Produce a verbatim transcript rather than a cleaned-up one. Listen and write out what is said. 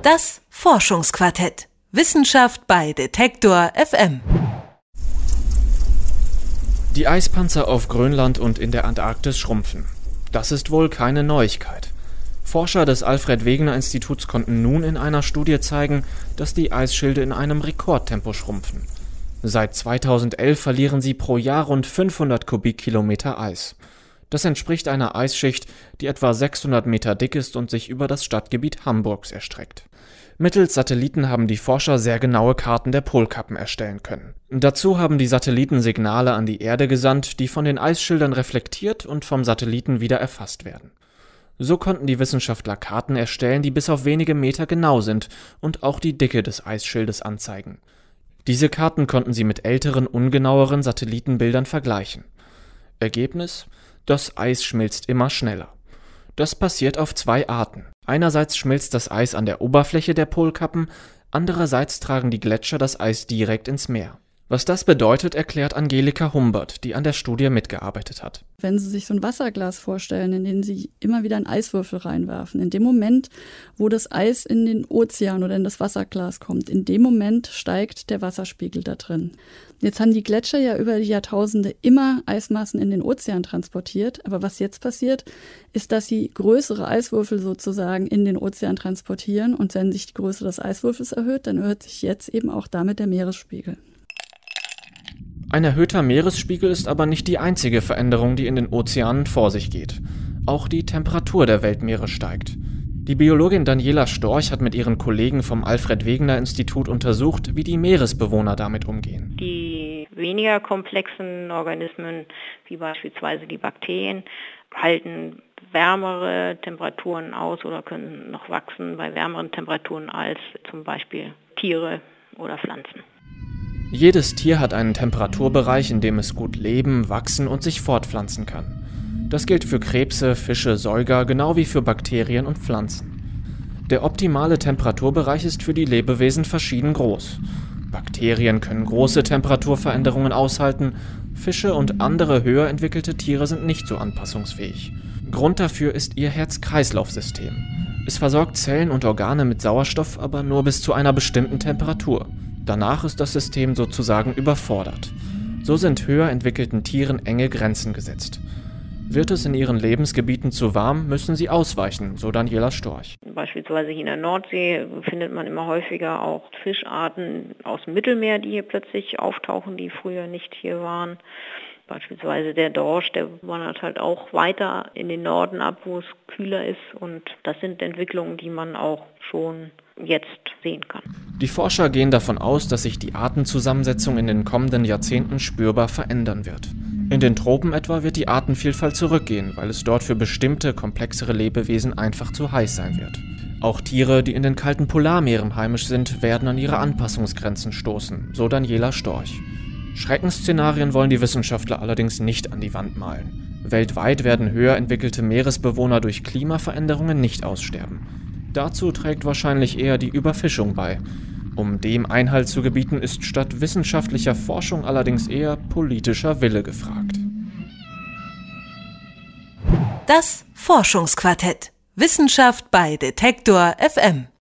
Das Forschungsquartett. Wissenschaft bei Detektor F M. Die Eispanzer auf Grönland und in der Antarktis schrumpfen. Das ist wohl keine Neuigkeit. Forscher des Alfred-Wegener-Instituts konnten nun in einer Studie zeigen, dass die Eisschilde in einem Rekordtempo schrumpfen. Seit zweitausendelf verlieren sie pro Jahr rund fünfhundert Kubikkilometer Eis. Das entspricht einer Eisschicht, die etwa sechshundert Meter dick ist und sich über das Stadtgebiet Hamburgs erstreckt. Mittels Satelliten haben die Forscher sehr genaue Karten der Polkappen erstellen können. Dazu haben die Satelliten Signale an die Erde gesandt, die von den Eisschildern reflektiert und vom Satelliten wieder erfasst werden. So konnten die Wissenschaftler Karten erstellen, die bis auf wenige Meter genau sind und auch die Dicke des Eisschildes anzeigen. Diese Karten konnten sie mit älteren, ungenaueren Satellitenbildern vergleichen. Ergebnis: Das Eis schmilzt immer schneller. Das passiert auf zwei Arten. Einerseits schmilzt das Eis an der Oberfläche der Polkappen, andererseits tragen die Gletscher das Eis direkt ins Meer. Was das bedeutet, erklärt Angelika Humbert, die an der Studie mitgearbeitet hat. Wenn Sie sich so ein Wasserglas vorstellen, in dem Sie immer wieder einen Eiswürfel reinwerfen, in dem Moment, wo das Eis in den Ozean oder in das Wasserglas kommt, in dem Moment steigt der Wasserspiegel da drin. Jetzt haben die Gletscher ja über die Jahrtausende immer Eismassen in den Ozean transportiert. Aber was jetzt passiert, ist, dass sie größere Eiswürfel sozusagen in den Ozean transportieren. Und wenn sich die Größe des Eiswürfels erhöht, dann erhöht sich jetzt eben auch damit der Meeresspiegel. Ein erhöhter Meeresspiegel ist aber nicht die einzige Veränderung, die in den Ozeanen vor sich geht. Auch die Temperatur der Weltmeere steigt. Die Biologin Daniela Storch hat mit ihren Kollegen vom Alfred-Wegener-Institut untersucht, wie die Meeresbewohner damit umgehen. Die weniger komplexen Organismen, wie beispielsweise die Bakterien, halten wärmere Temperaturen aus oder können noch wachsen bei wärmeren Temperaturen als zum Beispiel Tiere oder Pflanzen. Jedes Tier hat einen Temperaturbereich, in dem es gut leben, wachsen und sich fortpflanzen kann. Das gilt für Krebse, Fische, Säuger, genau wie für Bakterien und Pflanzen. Der optimale Temperaturbereich ist für die Lebewesen verschieden groß. Bakterien können große Temperaturveränderungen aushalten, Fische und andere höher entwickelte Tiere sind nicht so anpassungsfähig. Grund dafür ist ihr Herz-Kreislauf-System. Es versorgt Zellen und Organe mit Sauerstoff, aber nur bis zu einer bestimmten Temperatur. Danach ist das System sozusagen überfordert. So sind höher entwickelten Tieren enge Grenzen gesetzt. Wird es in ihren Lebensgebieten zu warm, müssen sie ausweichen, so Daniela Storch. Beispielsweise hier in der Nordsee findet man immer häufiger auch Fischarten aus dem Mittelmeer, die hier plötzlich auftauchen, die früher nicht hier waren. Beispielsweise der Dorsch, der wandert halt auch weiter in den Norden ab, wo es kühler ist. Und das sind Entwicklungen, die man auch schon jetzt sehen kann. Die Forscher gehen davon aus, dass sich die Artenzusammensetzung in den kommenden Jahrzehnten spürbar verändern wird. In den Tropen etwa wird die Artenvielfalt zurückgehen, weil es dort für bestimmte, komplexere Lebewesen einfach zu heiß sein wird. Auch Tiere, die in den kalten Polarmeeren heimisch sind, werden an ihre Anpassungsgrenzen stoßen, so Daniela Storch. Schreckensszenarien wollen die Wissenschaftler allerdings nicht an die Wand malen. Weltweit werden höher entwickelte Meeresbewohner durch Klimaveränderungen nicht aussterben. Dazu trägt wahrscheinlich eher die Überfischung bei. Um dem Einhalt zu gebieten, ist statt wissenschaftlicher Forschung allerdings eher politischer Wille gefragt. Das Forschungsquartett. Wissenschaft bei Detektor F M.